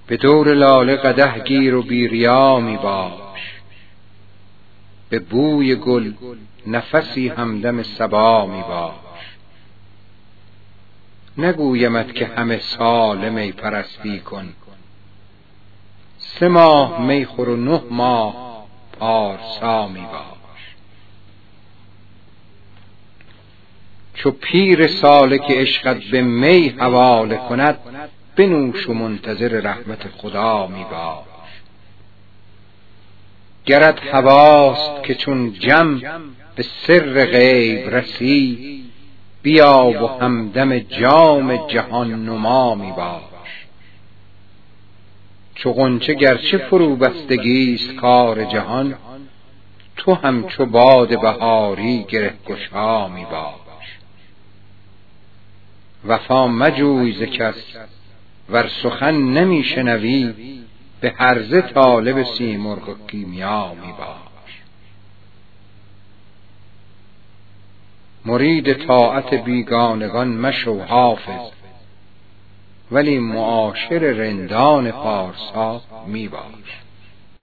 به دور لاله قدح گیر و بی ریا می باش، به بوی گل نفسی همدم صبا می باش. نگویمت که همه ساله می پرستی کن، 3 ماه می خور و 9 ماه پارسا می باش. چو پیر سالک عشقت به می حواله کند، بنوش و منتظر رحمت خدا می باش. گرت هواست که چون جم به سر غیب رسی، بیا و همدم جام جهان نما می باش. چو غنچه گرچه فرو بستگیست کار جهان، تو همچو باد بهاری گره گشا می باش. وفا مجوی ز کس ور سخن نمی شنوی، به هرزه طالب سیمرغ و کیمیا می باش. مرید طاعت بیگانگان مشو حافظ، ولی معاشر رندان پارسا می باش.